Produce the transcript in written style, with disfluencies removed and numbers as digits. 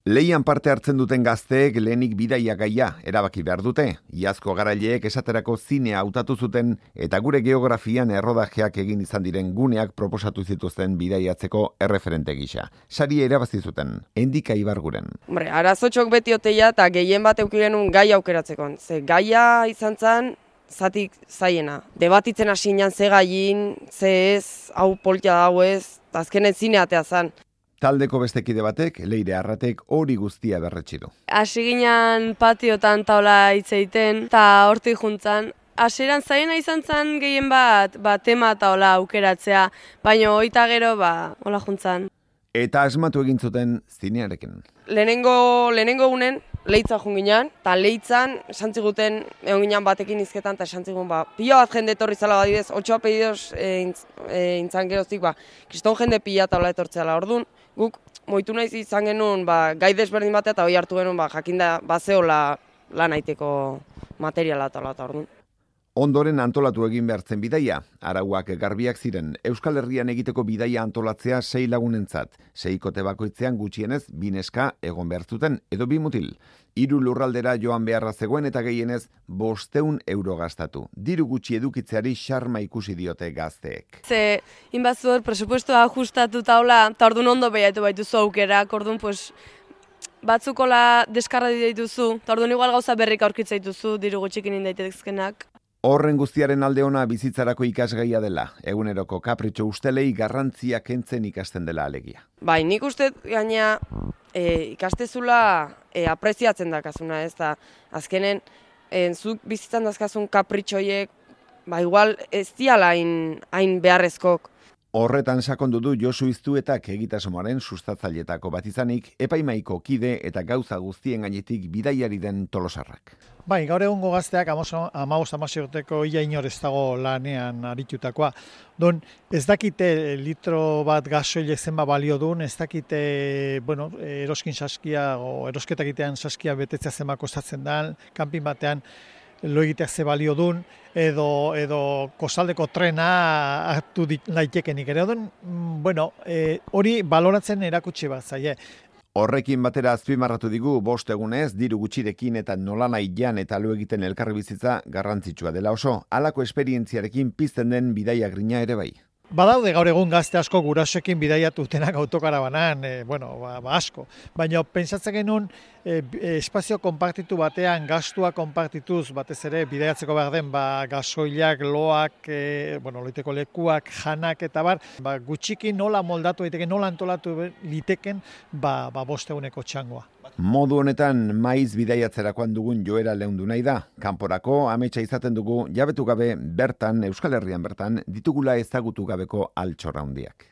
Lehian parte hartzen duten gazteek lehenik bidaia gaia erabaki behar dute. Iazko garaileek esaterako zinea hautatu zuten eta gure geografian errodajeak egin izan diren guneak proposatu zituzten bidaiatzeko erreferente gisa. Saria irabazi zuten, Endika Ibarguren. Arazotxok beti oteia eta gehien bat eukigenun gai aukeratzeko. Ze gaia izan zen, zatik zaiena. Debatitzen hasinan ze gain, ze ez, hau poltia hau ez, azkenen zineatea zen. Taldeko bestekide batek, Leire Arratek hori guztia berretsi du. Hasi ginen patiotan taula hitz egiten eta hortik juntzan. Hasieran zailena izan zen gehien bat tema taula aukeratzea, baina hoita gero hola juntzan. Eta asmatu egin zuten zinearekin. Lehenengo unen leitza junginan, eta leitzan esantziguten egon ginen batekin izketan, eta esantzigun pila bat jende etorri zala badidez, 8 apellidos intzan geroztik, kriston jende pila taula etortzela orduan. Guk moitu naiz izan genuen gai desberdin batea eta hori hartu genuen jakinda bazeola lan aiteko materiala eta orduan. Ondoren antolatu egin behartzen bidaia. Arauak garbiak ziren. Euskal Herrian egiteko bidaia antolatzea 6 lagunentzat. 6 kote bakoitzean gutxienez 2 neska egon behar zuten edo 2 mutil. 3 lurraldera joan beharra zegoen eta gehienez 500 euro gastatu. Diru gutxi edukitzeari xarma ikusi diote gazteek. Ze inbazur presupuestoa ajustatu taula, eta orduan ondo behiatu baituzu aukerak, orduan batzukola deskarra dituzu, eta orduan igual gauza berrik aurkitza dituzu, diru gutxikin indaitezkenak. Horren guztiaren alde ona bizitzarako ikasgaia dela. Eguneroko kapritxo ustelei garrantzia kentzen ikasten dela alegia. Nik uste gaina ikastezula apreziatzen dakazuna, ez da azkenen zuk bizitzan dazkazun kapritxoiek, igual ez diala hain beharrezkok. Horretan sakondu du Josu Iztuetak egitasmoaren sustatzailetako bat izanik, epaimaiko kide eta gauza guztien gainetik bidaiari den Tolosarrak. Bai, gaur egungo gazteak 15-16 urteko ia inor ez dago lanean aritutakoa. Ez dakite litro bat gasoile zenba balio duen, ez dakite eroskin saskia o erosketak egitean saskia betetzea zenba kostatzen da, kanpin batean lo egiteak ze balio duen, edo kostaldeko trena hartu daitekenik ere. Hori baloratzen erakutsi bat zaie. Horrekin batera azpimarratu digu 5 egunez diru gutxirekin eta nolanahi jan eta lo egiten elkarri bizitza garrantzitsua dela oso, halako esperientziarekin pizten den bidaia grina ere bai. Badaude gaur egun gazte asko gurasoekin bidaiatu dutenak autokarabanan, asko. Baina pentsatzen genuen espazio konpartitu batean, gastua konpartituz, batez ere bidaiatzeko behar den, gasoilak, loak, loiteko lekuak, janak eta gutxiki nola moldatu daiteke, nola antolatu liteken, 5 eguneko txangoa. Modu honetan maiz bidaiatzerakoan dugun joera leundu nahi da. Kanporako ametsa izaten dugu jabetu gabe bertan, Euskal Herrian bertan, ditugula ezagutu gabeko altxorra handiak.